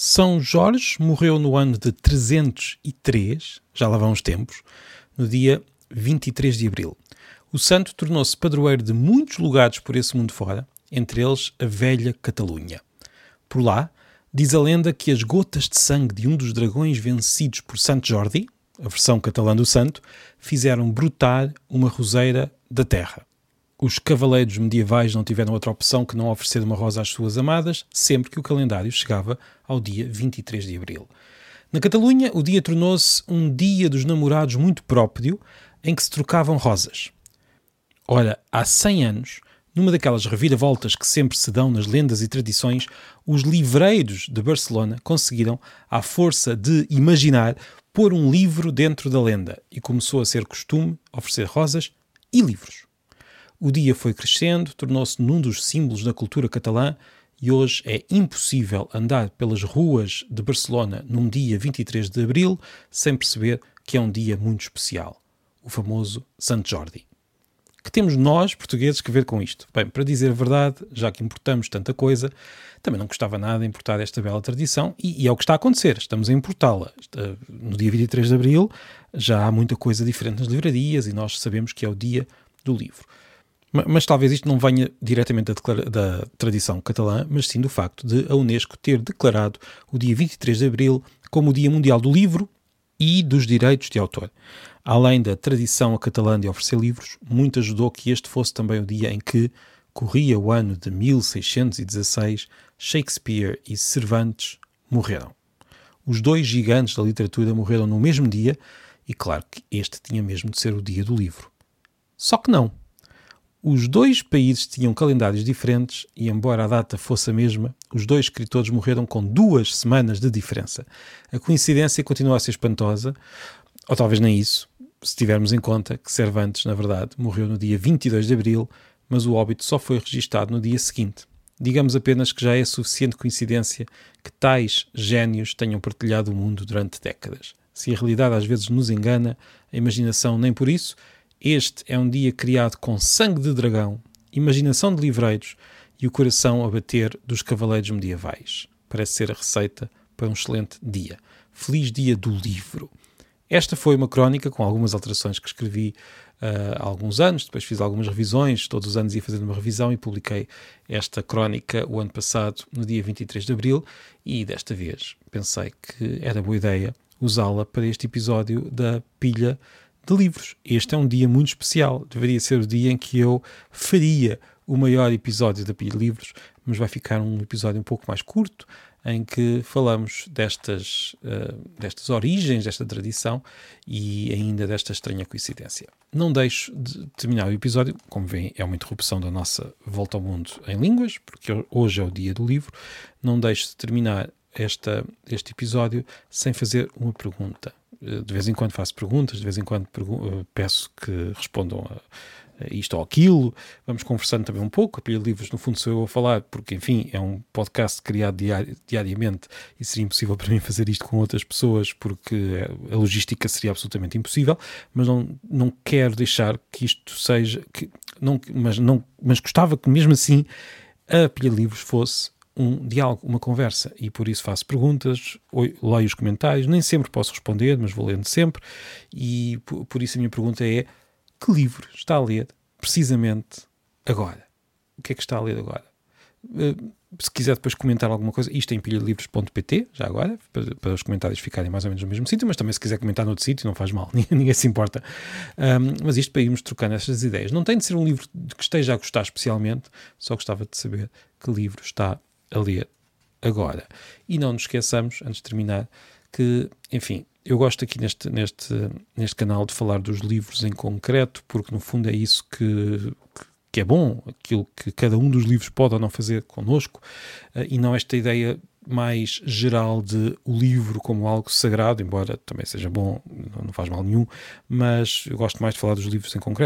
São Jorge morreu no ano de 303, já lá vão uns tempos, no dia 23 de abril. O santo tornou-se padroeiro de muitos lugares por esse mundo fora, entre eles a velha Catalunha. Por lá, diz a lenda que as gotas de sangue de um dos dragões vencidos por Santo Jordi, a versão catalã do santo, fizeram brotar uma roseira da terra. Os cavaleiros medievais não tiveram outra opção que não oferecer uma rosa às suas amadas, sempre que o calendário chegava ao dia 23 de abril. Na Catalunha, o dia tornou-se um dia dos namorados muito próprio, em que se trocavam rosas. Ora, há 100 anos, numa daquelas reviravoltas que sempre se dão nas lendas e tradições, os livreiros de Barcelona conseguiram, à força de imaginar, pôr um livro dentro da lenda e começou a ser costume oferecer rosas e livros. O dia foi crescendo, tornou-se num dos símbolos da cultura catalã e hoje é impossível andar pelas ruas de Barcelona num dia 23 de abril sem perceber que é um dia muito especial, o famoso Santo Jordi. Que temos nós, portugueses, que ver com isto? Bem, para dizer a verdade, já que importamos tanta coisa, também não gostava nada de importar esta bela tradição e é o que está a acontecer, estamos a importá-la. No dia 23 de abril já há muita coisa diferente nas livrarias e nós sabemos que é o dia do livro. Mas talvez isto não venha diretamente da tradição catalã, mas sim do facto de a Unesco ter declarado o dia 23 de abril como o Dia Mundial do Livro e dos Direitos de Autor. Além da tradição catalã de oferecer livros, muito ajudou que este fosse também o dia em que corria o ano de 1616, Shakespeare e Cervantes morreram. Os dois gigantes da literatura morreram no mesmo dia e claro que este tinha mesmo de ser o dia do livro. Só que não. Os dois países tinham calendários diferentes e, embora a data fosse a mesma, os dois escritores morreram com 2 semanas de diferença. A coincidência continua a ser espantosa, ou talvez nem isso, se tivermos em conta que Cervantes, na verdade, morreu no dia 22 de abril, mas o óbito só foi registado no dia seguinte. Digamos apenas que já é suficiente coincidência que tais génios tenham partilhado o mundo durante décadas. Se a realidade às vezes nos engana, a imaginação nem por isso. Este é um dia criado com sangue de dragão, imaginação de livreiros e o coração a bater dos cavaleiros medievais. Parece ser a receita para um excelente dia. Feliz dia do livro. Esta foi uma crónica com algumas alterações que escrevi há alguns anos, depois fiz algumas revisões, todos os anos ia fazendo uma revisão e publiquei esta crónica o ano passado, no dia 23 de abril, e desta vez pensei que era boa ideia usá-la para este episódio da pilha de livros. Este é um dia muito especial, deveria ser o dia em que eu faria o maior episódio da pilha de livros, mas vai ficar um episódio um pouco mais curto, em que falamos destas origens, desta tradição e ainda desta estranha coincidência. Não deixo de terminar o episódio, como veem, é uma interrupção da nossa volta ao mundo em línguas, porque hoje é o dia do livro, não deixo de terminar este episódio sem fazer uma pergunta. De vez em quando faço perguntas, de vez em quando peço que respondam a isto ou aquilo. Vamos conversando também um pouco. A pilha de livros, no fundo, sou eu a falar, porque, enfim, é um podcast criado diariamente e seria impossível para mim fazer isto com outras pessoas, porque a logística seria absolutamente impossível, mas não quero deixar que isto seja... Mas gostava que, mesmo assim, a pilha de livros fosse um diálogo, uma conversa, e por isso faço perguntas, leio os comentários, nem sempre posso responder, mas vou lendo sempre, e por isso a minha pergunta é: que livro está a ler precisamente agora? O que é que está a ler agora? Se quiser depois comentar alguma coisa, isto é em pilhadelivros.pt, já agora, para os comentários ficarem mais ou menos no mesmo sítio, mas também se quiser comentar noutro sítio, não faz mal, ninguém se importa. Mas isto para irmos trocando estas ideias. Não tem de ser um livro de que esteja a gostar especialmente, só gostava de saber que livro está a ler agora. E não nos esqueçamos, antes de terminar, que, enfim, eu gosto aqui neste canal de falar dos livros em concreto, porque no fundo é isso que é bom, aquilo que cada um dos livros pode ou não fazer connosco, e não esta ideia mais geral de o livro como algo sagrado, embora também seja bom, não faz mal nenhum, mas eu gosto mais de falar dos livros em concreto, ou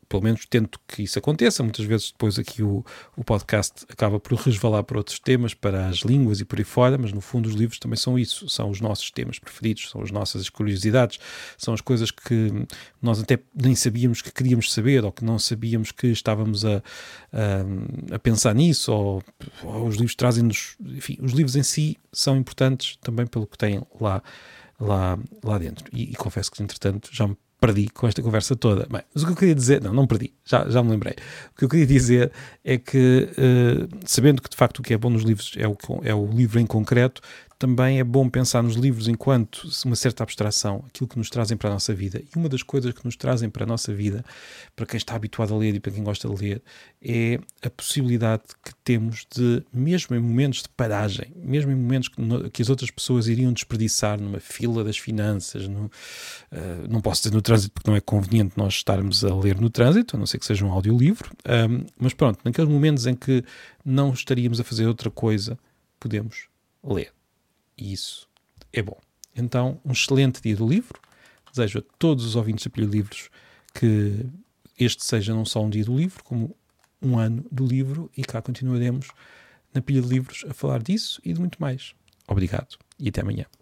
pelo menos tento que isso aconteça. Muitas vezes depois aqui o podcast acaba por resvalar para outros temas, para as línguas e por aí fora, mas no fundo os livros também são isso, são os nossos temas preferidos, são as nossas curiosidades, são as coisas que nós até nem sabíamos que queríamos saber, ou que não sabíamos que estávamos a pensar nisso, ou os livros trazem-nos, enfim, os livros em si são importantes também pelo que têm lá dentro. E confesso que, entretanto, já me perdi com esta conversa toda. Bem, mas o que eu queria dizer... Não perdi, já me lembrei. O que eu queria dizer é que, sabendo que, de facto, o que é bom nos livros é o livro em concreto, também é bom pensar nos livros enquanto uma certa abstração, aquilo que nos trazem para a nossa vida. E uma das coisas que nos trazem para a nossa vida, para quem está habituado a ler e para quem gosta de ler, é a possibilidade que temos de, mesmo em momentos de paragem, mesmo em momentos que as outras pessoas iriam desperdiçar numa fila das finanças, não posso dizer no trânsito porque não é conveniente nós estarmos a ler no trânsito, a não ser que seja um audiolivro, mas pronto, naqueles momentos em que não estaríamos a fazer outra coisa, podemos ler. E isso é bom. Então, um excelente dia do livro. Desejo a todos os ouvintes da Pilha de Livros que este seja não só um dia do livro, como um ano do livro, e cá continuaremos na Pilha de Livros a falar disso e de muito mais. Obrigado e até amanhã.